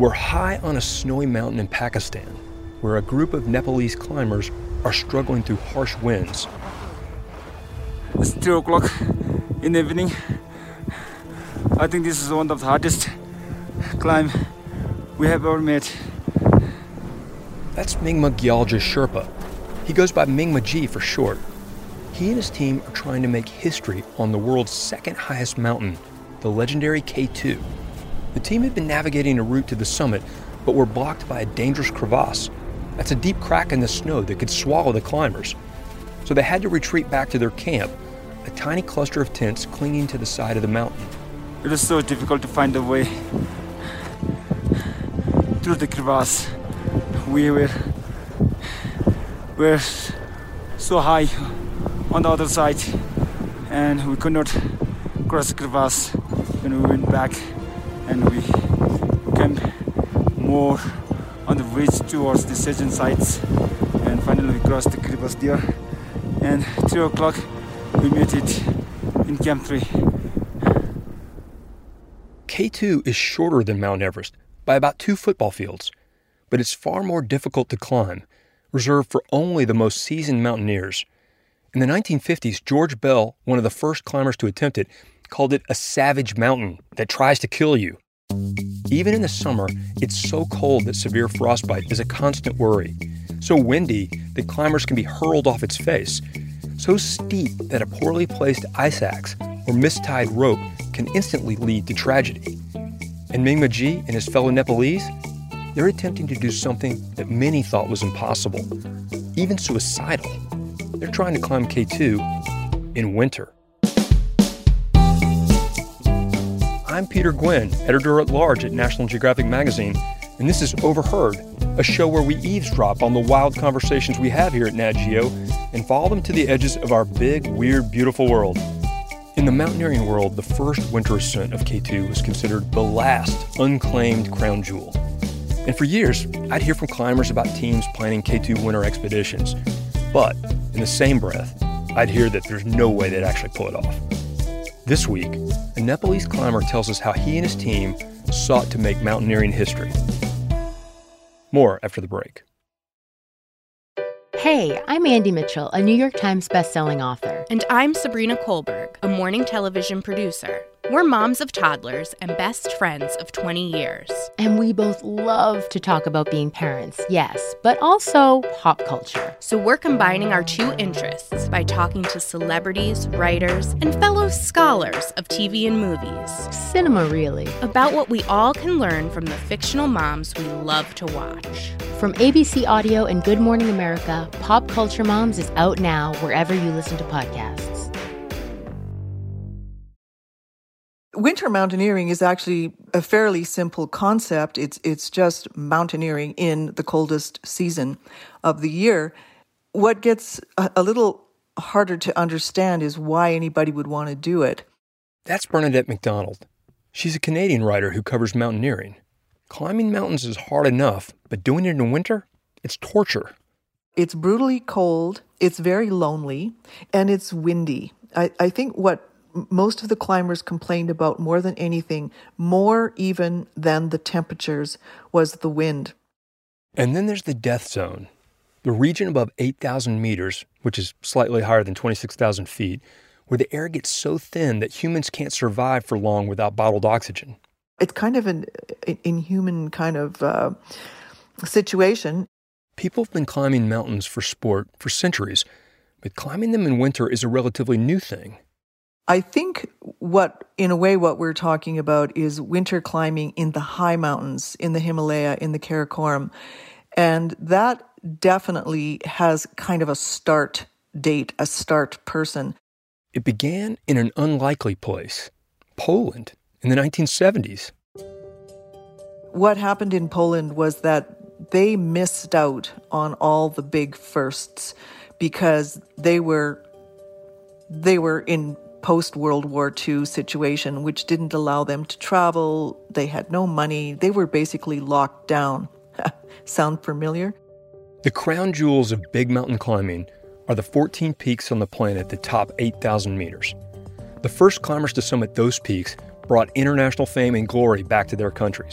We're high on a snowy mountain in Pakistan, where a group of Nepalese climbers are struggling through harsh winds. It's 2 o'clock in the evening. I think this is one of the hardest climb we have ever made. That's Mingma Gyalja Sherpa. He goes by Mingma G for short. He and his team are trying to make history on the world's second highest mountain, the legendary K2. The team had been navigating a route to the summit, but were blocked by a dangerous crevasse. That's a deep crack in the snow that could swallow the climbers. So they had to retreat back to their camp, a tiny cluster of tents clinging to the side of the mountain. It was so difficult to find a way through the crevasse. We were so high on the other side, and we could not cross the crevasse. When we went back and we came more on the ridge towards the Sejan sites, and finally we crossed the crevasse there, and 3 o'clock we made it in Camp 3. K2 is shorter than Mount Everest by about 2 football fields, but it's far more difficult to climb, reserved for only the most seasoned mountaineers. In the 1950s, George Bell, one of the first climbers to attempt it, called it a savage mountain that tries to kill you. Even in the summer, it's so cold that severe frostbite is a constant worry. So windy that climbers can be hurled off its face. So steep that a poorly placed ice axe or mistied rope can instantly lead to tragedy. And Mingma G and his fellow Nepalese, they're attempting to do something that many thought was impossible, even suicidal. They're trying to climb K2 in winter. I'm Peter Gwinn, editor-at-large at National Geographic Magazine, and this is Overheard, a show where we eavesdrop on the wild conversations we have here at Nat Geo and follow them to the edges of our big, weird, beautiful world. In the mountaineering world, the first winter ascent of K2 was considered the last unclaimed crown jewel. And for years, I'd hear from climbers about teams planning K2 winter expeditions. But in the same breath, I'd hear that there's no way they'd actually pull it off. This week, a Nepalese climber tells us how he and his team sought to make mountaineering history. More after the break. Hey, I'm Andy Mitchell, a New York Times bestselling author. And I'm Sabrina Kohlberg, a morning television producer. We're moms of toddlers and best friends of 20 years. And we both love to talk about being parents, yes, but also pop culture. So we're combining our two interests by talking to celebrities, writers, and fellow scholars of TV and movies. Cinema, really. About what we all can learn from the fictional moms we love to watch. From ABC Audio and Good Morning America, Pop Culture Moms is out now wherever you listen to podcasts. Winter mountaineering is actually a fairly simple concept. It's just mountaineering in the coldest season of the year. What gets a little harder to understand is why anybody would want to do it. That's Bernadette McDonald. She's a Canadian writer who covers mountaineering. Climbing mountains is hard enough, but doing it in winter, it's torture. It's brutally cold, it's very lonely, and it's windy. I think what most of the climbers complained about more than anything, more even than the temperatures, was the wind. And then there's the death zone, the region above 8,000 meters, which is slightly higher than 26,000 feet, where the air gets so thin that humans can't survive for long without bottled oxygen. It's kind of an inhuman kind of situation. People have been climbing mountains for sport for centuries, but climbing them in winter is a relatively new thing. I think in a way what we're talking about is winter climbing in the high mountains, in the Himalaya, in the Karakoram. And that definitely has kind of a start date, a start person. It began in an unlikely place, Poland, in the 1970s. What happened in Poland was that they missed out on all the big firsts because they were in post-World War II situation, which didn't allow them to travel. They had no money. They were basically locked down. Sound familiar? The crown jewels of big mountain climbing are the 14 peaks on the planet that top 8,000 meters. The first climbers to summit those peaks brought international fame and glory back to their countries.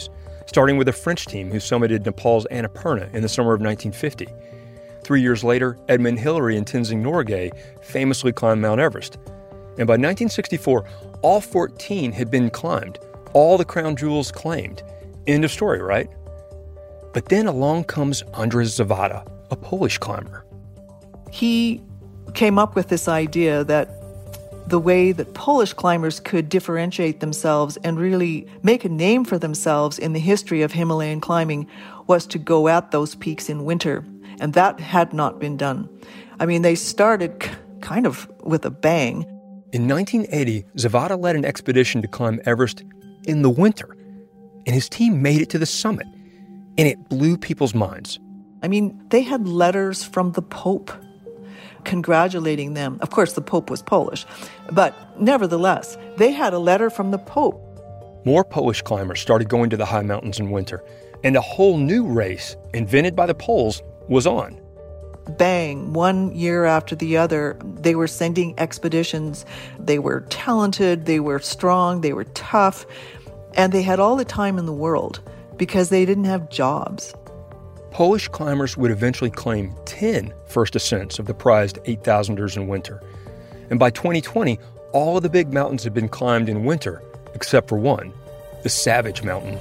starting with a French team who summited Nepal's Annapurna in the summer of 1950. 3 years later, Edmund Hillary and Tenzing Norgay famously climbed Mount Everest. And by 1964, all 14 had been climbed, all the crown jewels claimed. End of story, right? But then along comes Andrzej Zawada, a Polish climber. He came up with this idea that the way that Polish climbers could differentiate themselves and really make a name for themselves in the history of Himalayan climbing was to go at those peaks in winter. And that had not been done. I mean, they started kind of with a bang. In 1980, Zawada led an expedition to climb Everest in the winter, and his team made it to the summit, and it blew people's minds. I mean, they had letters from the Pope congratulating them. Of course, the Pope was Polish, but nevertheless, they had a letter from the Pope. More Polish climbers started going to the high mountains in winter, and a whole new race, invented by the Poles, was on. Bang, 1 year after the other, they were sending expeditions. They were talented, they were strong, they were tough, and they had all the time in the world because they didn't have jobs. Polish climbers would eventually claim 10 first ascents of the prized 8,000ers in winter. And by 2020, all of the big mountains had been climbed in winter, except for one, the Savage Mountain.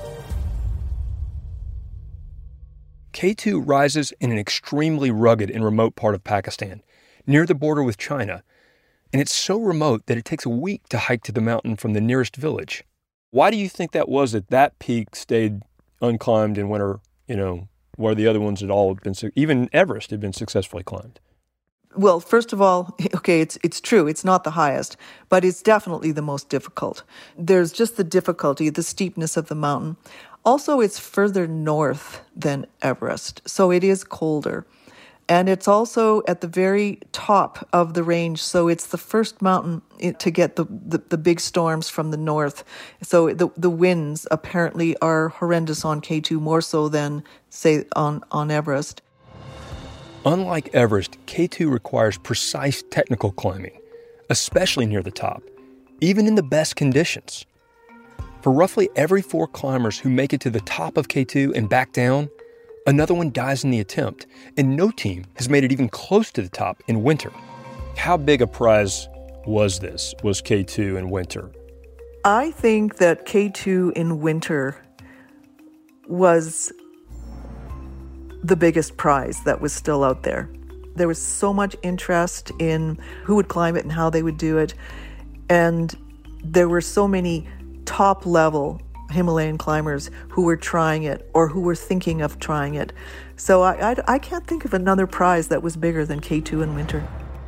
K2 rises in an extremely rugged and remote part of Pakistan, near the border with China. And it's so remote that it takes a week to hike to the mountain from the nearest village. Why do you think that was that peak stayed unclimbed in winter, where the other ones had all been, even Everest had been successfully climbed? Well, first of all, okay, it's true. It's not the highest, but it's definitely the most difficult. There's just the difficulty, the steepness of the mountain. Also, it's further north than Everest, so it is colder. And it's also at the very top of the range, so it's the first mountain to get the big storms from the north. So the winds apparently are horrendous on K2, more so than, say, on Everest. Unlike Everest, K2 requires precise technical climbing, especially near the top, even in the best conditions. For roughly every 4 climbers who make it to the top of K2 and back down, another one dies in the attempt, and no team has made it even close to the top in winter. How big a prize was K2 in winter? I think that K2 in winter was the biggest prize that was still out there. There was so much interest in who would climb it and how they would do it, and there were so many top-level Himalayan climbers who were trying it or who were thinking of trying it. So I can't think of another prize that was bigger than K2 in winter.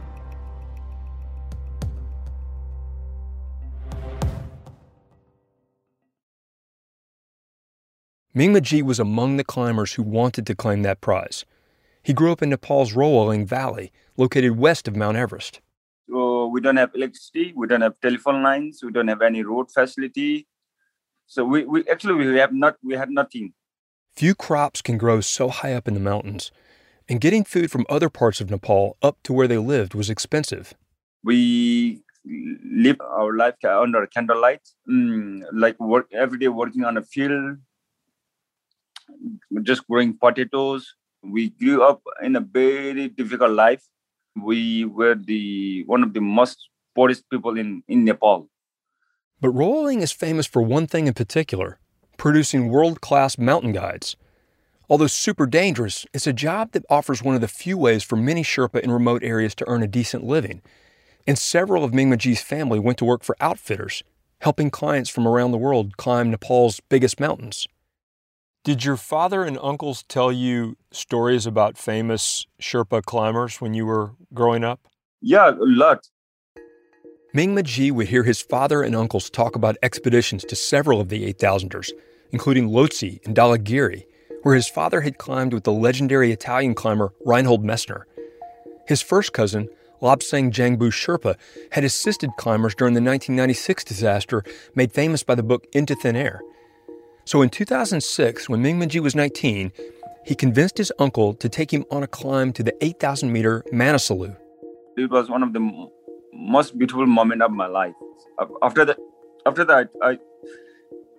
Mingmaji was among the climbers who wanted to claim that prize. He grew up in Nepal's Rohling Valley, located west of Mount Everest. So we don't have electricity, we don't have telephone lines, we don't have any road facility. So we had nothing. Few crops can grow so high up in the mountains, and getting food from other parts of Nepal up to where they lived was expensive. We live our life under candlelight, work every day, working on a field, just growing potatoes. We grew up in a very difficult life. We were one of the most poorest people in Nepal. But Rohling is famous for one thing in particular, producing world-class mountain guides. Although super dangerous, it's a job that offers one of the few ways for many Sherpa in remote areas to earn a decent living. And several of Mingmaji's family went to work for outfitters, helping clients from around the world climb Nepal's biggest mountains. Did your father and uncles tell you stories about famous Sherpa climbers when you were growing up? Yeah, a lot. Mingmaji would hear his father and uncles talk about expeditions to several of the 8,000ers, including Lhotse and Dhaulagiri, where his father had climbed with the legendary Italian climber Reinhold Messner. His first cousin, Lobsang Jangbu Sherpa, had assisted climbers during the 1996 disaster made famous by the book Into Thin Air. So in 2006, when Mingmaji was 19, he convinced his uncle to take him on a climb to the 8,000-meter Manaslu. It was one of the most beautiful moments of my life. After that,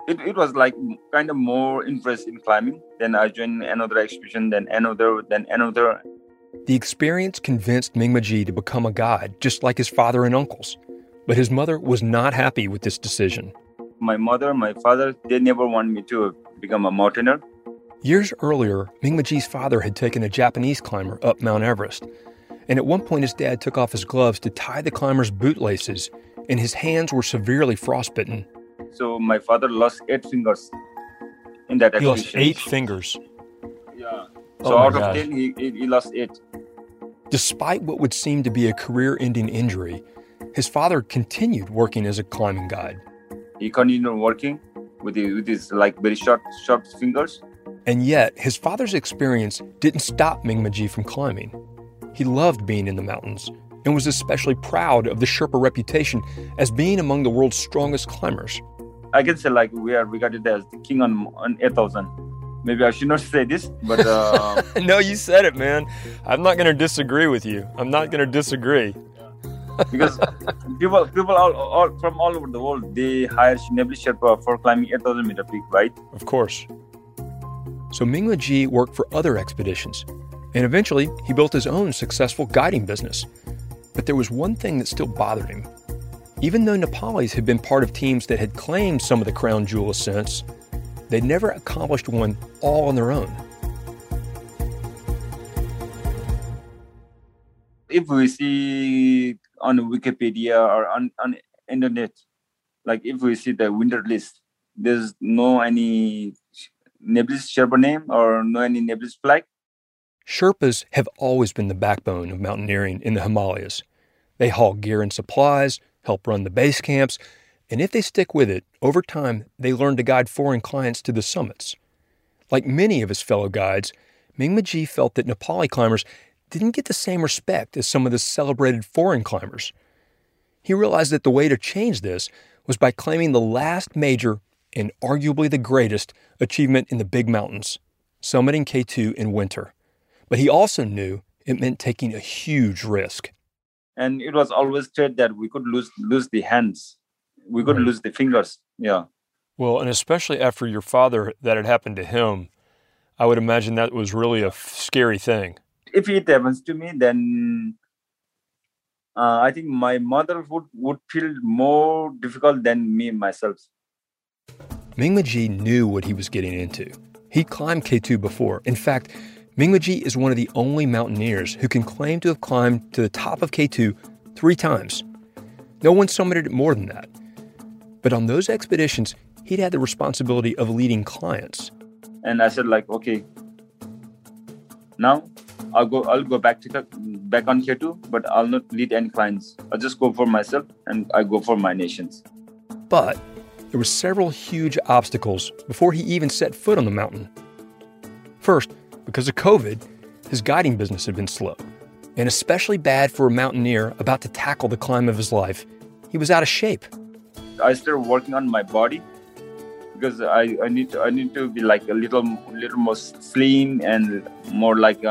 It was like kind of more interest in climbing. Then I joined another expedition, then another. The experience convinced Mingmaji to become a guide, just like his father and uncles. But his mother was not happy with this decision. My mother, my father, they never wanted me to become a mountaineer. Years earlier, Mingmaji's father had taken a Japanese climber up Mount Everest. And at one point, his dad took off his gloves to tie the climber's boot laces, and his hands were severely frostbitten. So my father lost 8 fingers in that He expedition. lost 8 fingers. Yeah. Oh So my out gosh. of 10, he lost 8. Despite what would seem to be a career-ending injury, his father continued working as a climbing guide. He continued working with his like very sharp fingers. And yet, his father's experience didn't stop Mingmaji from climbing. He loved being in the mountains and was especially proud of the Sherpa reputation as being among the world's strongest climbers. I can say like we are regarded as the king on 8,000. Maybe I should not say this, but No, you said it, man. I'm not going to disagree with you. I'm not going to disagree. because people all from all over the world, they hire Neblis Sherpa for climbing 8,000 meter peak, right? Of course. So Mingmaji worked for other expeditions, and eventually he built his own successful guiding business. But there was one thing that still bothered him. Even though Nepalis had been part of teams that had claimed some of the crown jewel ascents, they'd never accomplished one all on their own. If we see on Wikipedia or on internet, like if we see the winter list, there's no any Neblis Sherpa name or no any Neblis flag. Sherpas have always been the backbone of mountaineering in the Himalayas. They haul gear and supplies, help run the base camps, and if they stick with it, over time they learn to guide foreign clients to the summits. Like many of his fellow guides, Mingmaji felt that Nepali climbers didn't get the same respect as some of the celebrated foreign climbers. He realized that the way to change this was by claiming the last major and arguably the greatest achievement in the big mountains, summiting K2 in winter. But he also knew it meant taking a huge risk. And it was always said that we could lose the hands, we could lose the fingers. Yeah. Well, and especially after your father, that had happened to him, I would imagine that was really a scary thing. If it happens to me, then I think my mother would feel more difficult than me myself. Mingmaji knew what he was getting into. He climbed K2 before. In fact, Mingmaji is one of the only mountaineers who can claim to have climbed to the top of K2 3 times. No one summited it more than that. But on those expeditions, he'd had the responsibility of leading clients. And I said like, okay, now I'll go back on K2, but I'll not lead any clients. I'll just go for myself and I go for my nations. But there were several huge obstacles before he even set foot on the mountain. First, because of COVID, his guiding business had been slow, and especially bad for a mountaineer about to tackle the climb of his life. He was out of shape. I started working on my body because I need to be like a little more slim and more like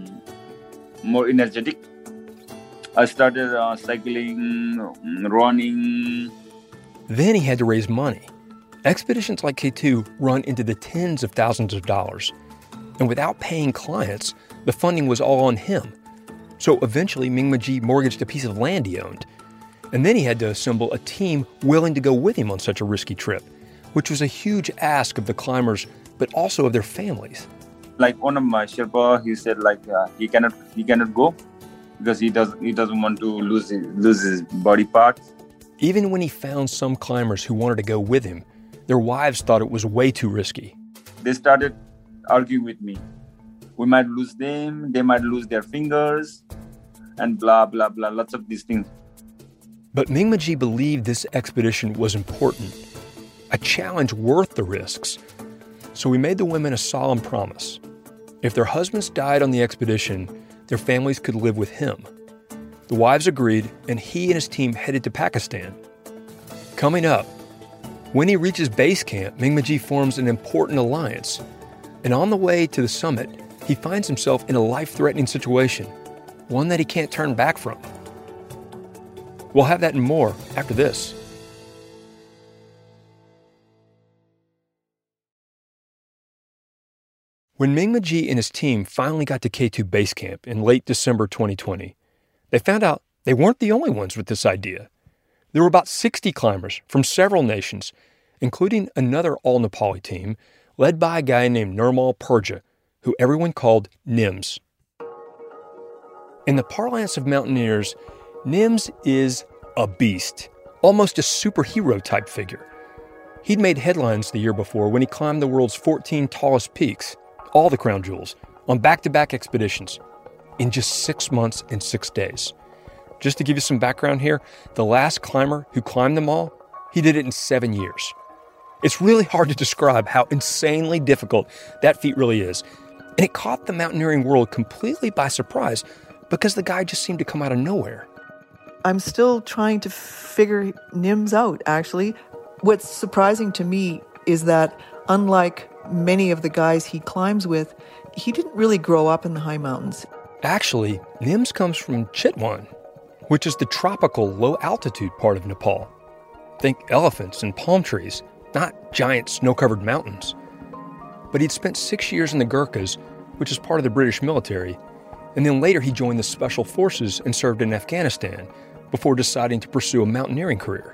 more energetic. I started cycling, running. Then he had to raise money. Expeditions like K2 run into the tens of thousands of dollars. And without paying clients, the funding was all on him. So eventually, Mingmaji mortgaged a piece of land he owned. And then he had to assemble a team willing to go with him on such a risky trip, which was a huge ask of the climbers, but also of their families. Like one of my Sherpa, he said like he cannot go because he doesn't want to lose his body parts. Even when he found some climbers who wanted to go with him, their wives thought it was way too risky. They started arguing with me. We might lose them, they might lose their fingers, and blah, blah, blah, lots of these things. But Mingmaji believed this expedition was important, a challenge worth the risks. So he made the women a solemn promise. If their husbands died on the expedition, their families could live with him. The wives agreed, and he and his team headed to Pakistan. Coming up, when he reaches base camp, Mingmaji forms an important alliance. And on the way to the summit, he finds himself in a life-threatening situation, one that he can't turn back from. We'll have that and more after this. When Mingma-ji and his team finally got to K2 Base Camp in late December 2020, they found out they weren't the only ones with this idea. There were about 60 climbers from several nations, including another all-Nepali team led by a guy named Nirmal Purja, who everyone called Nims. In the parlance of mountaineers, Nims is a beast, almost a superhero-type figure. He'd made headlines the year before when he climbed the world's 14 tallest peaks, all the crown jewels, on back-to-back expeditions in just 6 months and 6 days. Just to give you some background here, the last climber who climbed them all, he did it in 7 years. It's really hard to describe how insanely difficult that feat really is. And it caught the mountaineering world completely by surprise because the guy just seemed to come out of nowhere. I'm still trying to figure Nims out, actually. What's surprising to me is that, unlike many of the guys he climbs with, he didn't really grow up in the high mountains. Actually, Nims comes from Chitwan, which is the tropical low-altitude part of Nepal. Think elephants and palm trees, not giant snow-covered mountains. But he'd spent 6 years in the Gurkhas, which is part of the British military, and then later he joined the Special Forces and served in Afghanistan before deciding to pursue a mountaineering career.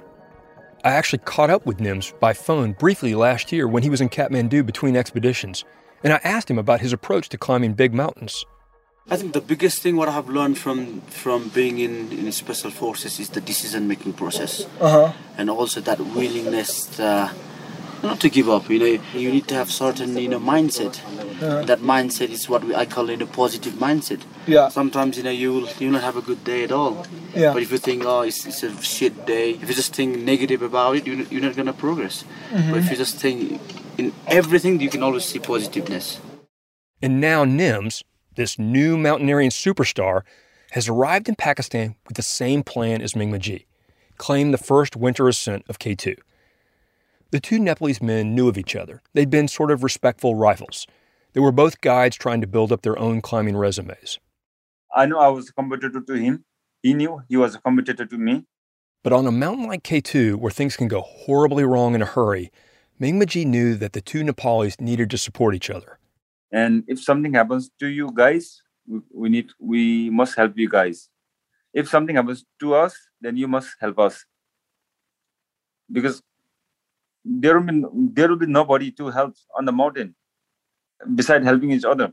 I actually caught up with Nims by phone briefly last year when he was in Kathmandu between expeditions, and I asked him about his approach to climbing big mountains. I think the biggest thing what I have learned from being in special forces is the decision-making process. And also that willingness not to give up. You need to have certain mindset. That mindset is what I call a positive mindset. Yeah. Sometimes you'll not have a good day at all. Yeah. But if you think it's a shit day, if you just think negative about it, you're not gonna progress. But if you just think in everything, you can always see positiveness. And now Nims, this new mountaineering superstar, has arrived in Pakistan with the same plan as Mingma-ji, claim the first winter ascent of K2. The two Nepalese men knew of each other. They'd been sort of respectful rivals. They were both guides trying to build up their own climbing resumes. I know I was a competitor to him. He knew he was a competitor to me. But on a mountain like K2, where things can go horribly wrong in a hurry, Mingma-ji knew that the two Nepalis needed to support each other. And if something happens to you guys, we must help you guys. If something happens to us, then you must help us. Because there will be nobody to help on the mountain besides helping each other.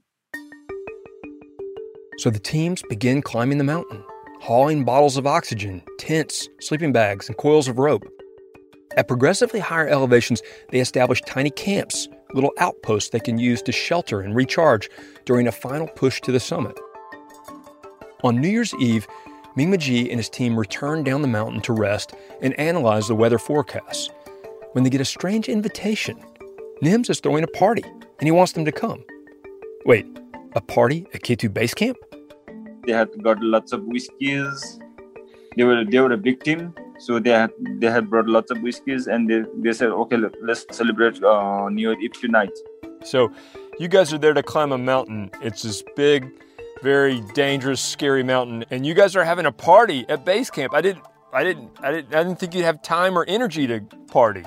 So the teams begin climbing the mountain, hauling bottles of oxygen, tents, sleeping bags, and coils of rope. At progressively higher elevations, they establish tiny camps, little outposts they can use to shelter and recharge during a final push to the summit. On New Year's Eve, Mingma-ji and his team return down the mountain to rest and analyze the weather forecasts when they get a strange invitation. Nims is throwing a party, and he wants them to come. Wait, a party at K2 Base Camp? They had got lots of whiskeys. They were a big team, so they had brought lots of whiskeys, and they said, okay, let's celebrate New Year's Eve tonight. So you guys are there to climb a mountain. It's this big, very dangerous, scary mountain, and you guys are having a party at base camp. I didn't think you'd have time or energy to party.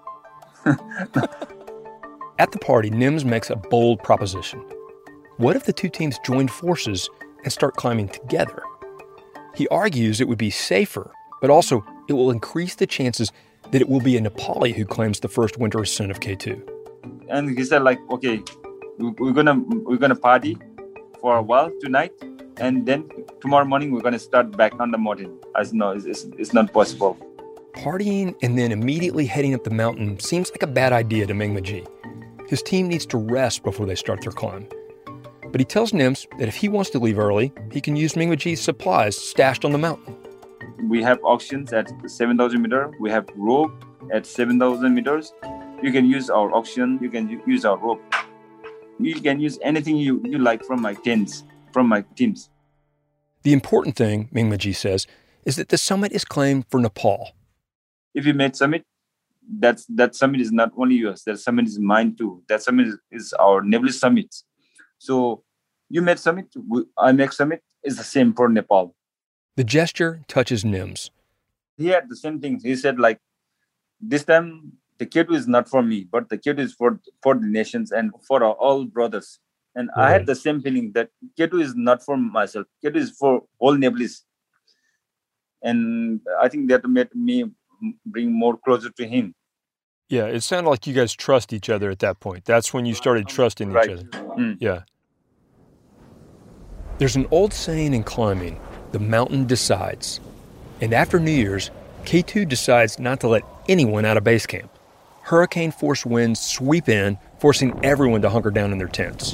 At the party, Nims makes a bold proposition. What if the two teams joined forces and start climbing together? He argues it would be safer, but also it will increase the chances that it will be a Nepali who claims the first winter ascent of K2. And he said, okay, we're gonna party for a while tonight, and then tomorrow morning we're gonna start back on the mountain. I said, no, it's not possible. Partying and then immediately heading up the mountain seems like a bad idea to Mingma-ji. His team needs to rest before they start their climb. But he tells Nims that if he wants to leave early, he can use Mingma-ji's supplies stashed on the mountain. We have auctions at 7,000 meters. We have rope at 7,000 meters. You can use our auction. You can use our rope. You can use anything you like from my tents, from my teams. The important thing, Mingma-ji says, is that the summit is claimed for Nepal. If you made summit, that summit is not only yours. That summit is mine too. That summit is our Nepalese summit. So you made summit, I make summit. It's the same for Nepal. The gesture touches Nims. He had the same thing. He said, this time the K2 is not for me, but the K2 is for the nations and for all brothers. And Right. I had the same feeling that K2 is not for myself. K2 is for whole Nepalese. And I think that made me bring more closer to him. Yeah, it sounded like you guys trust each other at that point. That's when you started trusting Right. each other. Mm. Yeah. There's an old saying in climbing, the mountain decides. And after New Year's, K2 decides not to let anyone out of base camp. Hurricane-force winds sweep in, forcing everyone to hunker down in their tents.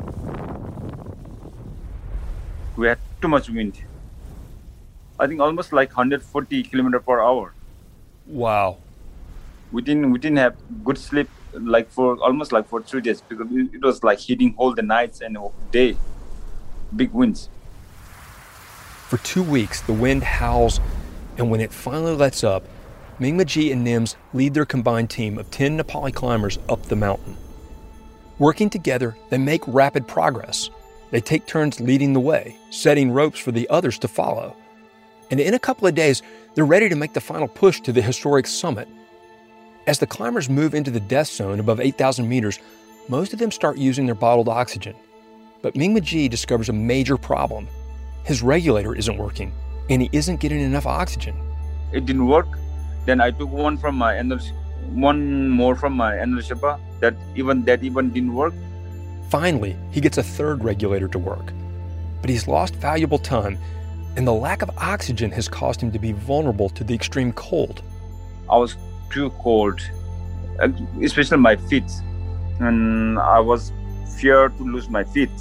We had too much wind. I think almost like 140 kilometers per hour. Wow. We didn't have good sleep for 3 days because it was like hitting all the nights and day. Big winds. For 2 weeks, the wind howls, and when it finally lets up, Mingmaji and Nims lead their combined team of 10 Nepali climbers up the mountain. Working together, they make rapid progress. They take turns leading the way, setting ropes for the others to follow. And in a couple of days, they're ready to make the final push to the historic summit. As the climbers move into the death zone above 8,000 meters, most of them start using their bottled oxygen. But Mingmaji discovers a major problem. His regulator isn't working, and he isn't getting enough oxygen. It didn't work. Then I took one more from my energy Sherpa that even didn't work. Finally, he gets a third regulator to work. But he's lost valuable time, and the lack of oxygen has caused him to be vulnerable to the extreme cold. I was too cold, especially my feet, and I was feared to lose my feet.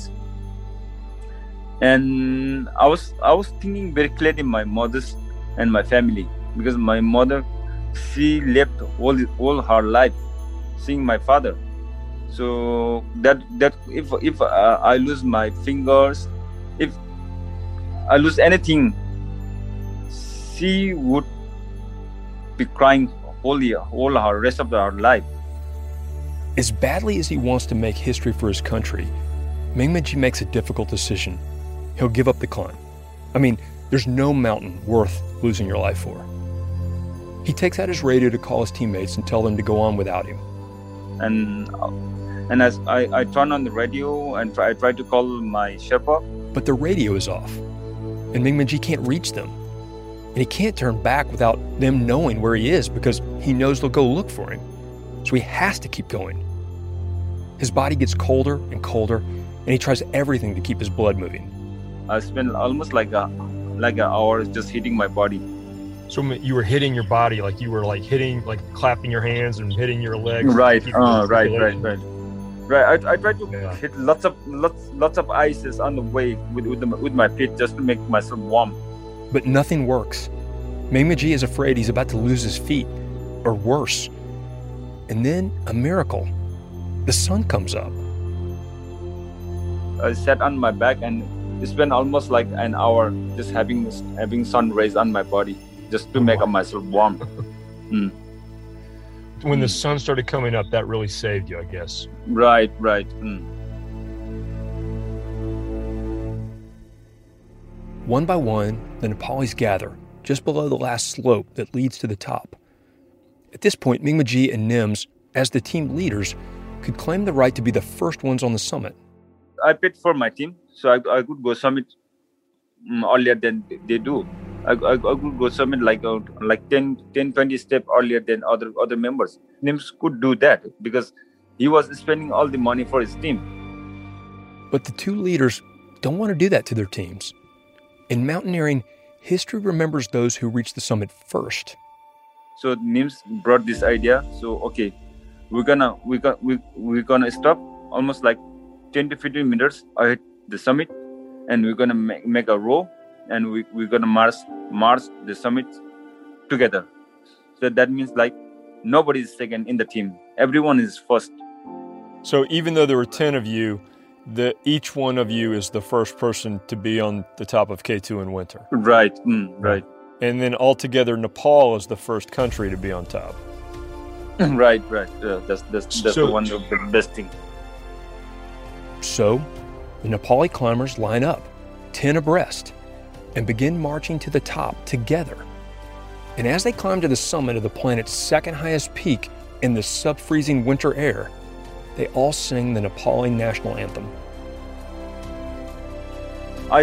And I was thinking very clearly my mother's and my family, because my mother, she left all her life seeing my father. So that if I lose my fingers, if I lose anything, she would be crying all her rest of her life. As badly as he wants to make history for his country, Mingmaji makes a difficult decision. He'll give up the climb. I mean, there's no mountain worth losing your life for. He takes out his radio to call his teammates and tell them to go on without him. And as I turn on the radio and I try to call my Sherpa. But the radio is off, and Mingmaji can't reach them. And he can't turn back without them knowing where he is because he knows they'll go look for him. So he has to keep going. His body gets colder and colder, and he tries everything to keep his blood moving. I spent almost like an hour just hitting my body. So you were hitting your body, like you were hitting, clapping your hands and hitting your legs. Right. Right. I tried to hit lots of ices on the way with my feet just to make myself warm. But nothing works. Mingmaji is afraid he's about to lose his feet, or worse. And then a miracle. The sun comes up. I sat on my back and spent almost like an hour just having sun rays on my body just to make myself warm. When the sun started coming up, that really saved you, I guess. Right. One by one, the Nepalis gather just below the last slope that leads to the top. At this point, Mingmaji and Nims, as the team leaders, could claim the right to be the first ones on the summit. I paid for my team, so I could go summit earlier than they do. I could go summit like 10-20 steps earlier than other members. Nims could do that because he was spending all the money for his team. But the two leaders don't want to do that to their teams. In mountaineering, history remembers those who reach the summit first. So Nims brought this idea. So okay, we're gonna stop almost like 10 to 15 minutes at the summit, and we're gonna make a row, and we're gonna march the summit together. So that means like nobody is second in the team. Everyone is first. So even though there were 10 of you, each one of you is the first person to be on the top of K2 in winter. Right. Right. And then altogether, Nepal is the first country to be on top. Right. That's one of the best thing. So, the Nepali climbers line up, 10 abreast, and begin marching to the top together. And as they climb to the summit of the planet's second highest peak in the sub-freezing winter air, they all sing the Nepali national anthem. I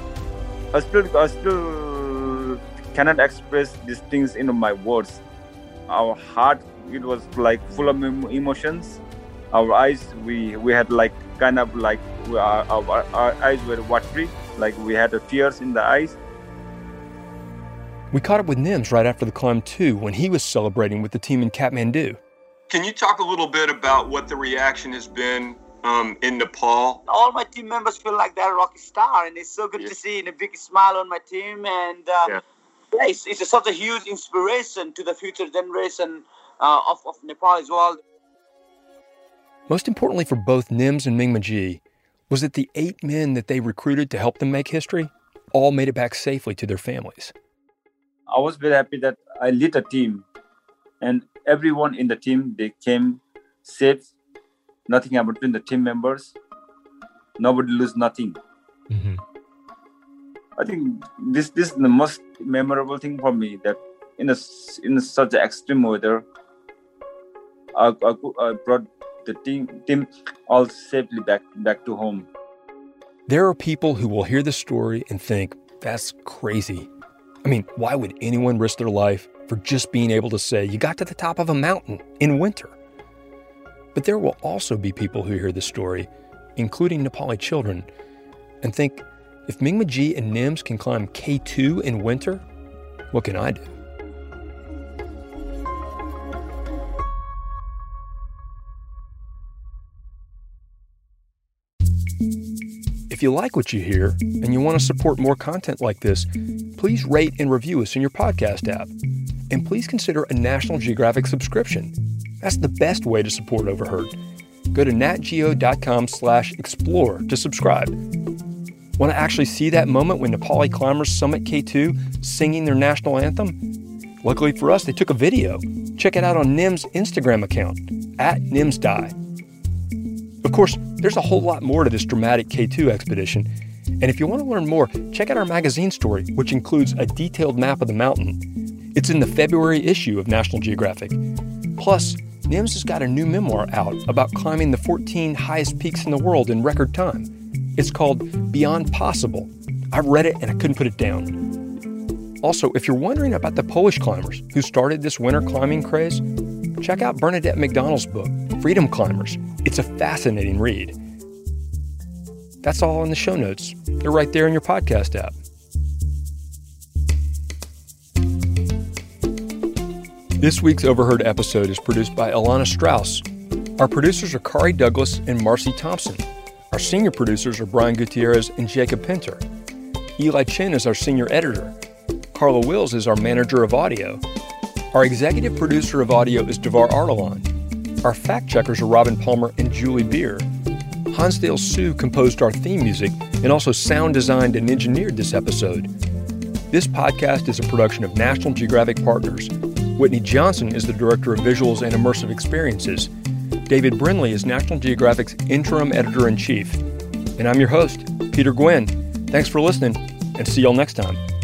still cannot express these things in my words. Our heart, it was like full of emotions. Our eyes, we had like kind of like our eyes were watery, like we had tears in the eyes. We caught up with Nims right after the climb too, when he was celebrating with the team in Kathmandu. Can you talk a little bit about what the reaction has been in Nepal? All my team members feel like they're a rocky star, and it's so good to see a big smile on my team. And it's such a huge inspiration to the future generation of Nepal as well. Most importantly for both Nims and Mingmaji was that the 8 men that they recruited to help them make history all made it back safely to their families. I was very happy that I led a team, and everyone in the team, they came safe. Nothing happened between the team members. Nobody lose nothing. Mm-hmm. I think this is the most memorable thing for me, that in such extreme weather, I brought the team all safely back to home. There are people who will hear this story and think, that's crazy. I mean, why would anyone risk their life for just being able to say, you got to the top of a mountain in winter? But there will also be people who hear this story, including Nepali children, and think, if Mingmaji and Nims can climb K2 in winter, what can I do? If you like what you hear and you want to support more content like this, please rate and review us in your podcast app. And please consider a National Geographic subscription. That's the best way to support Overheard. Go to natgeo.com/explore to subscribe. Want to actually see that moment when Nepali climbers summit K2 singing their national anthem? Luckily for us, they took a video. Check it out on Nims' Instagram account, @NimsDie. Of course, there's a whole lot more to this dramatic K2 expedition. And if you want to learn more, check out our magazine story, which includes a detailed map of the mountain. It's in the February issue of National Geographic. Plus, Nims has got a new memoir out about climbing the 14 highest peaks in the world in record time. It's called Beyond Possible. I've read it and I couldn't put it down. Also, if you're wondering about the Polish climbers who started this winter climbing craze, check out Bernadette McDonald's book, Freedom Climbers. It's a fascinating read. That's all in the show notes. They're right there in your podcast app. This week's Overheard episode is produced by Alana Strauss. Our producers are Kari Douglas and Marcy Thompson. Our senior producers are Brian Gutierrez and Jacob Pinter. Eli Chin is our senior editor. Carla Wills is our manager of audio. Our executive producer of audio is Devar Ardalan. Our fact-checkers are Robin Palmer and Julie Beer. Hansdale Sue composed our theme music and also sound designed and engineered this episode. This podcast is a production of National Geographic Partners. Whitney Johnson is the Director of Visuals and Immersive Experiences. David Brinley is National Geographic's Interim Editor-in-Chief. And I'm your host, Peter Gwynn. Thanks for listening, and see y'all next time.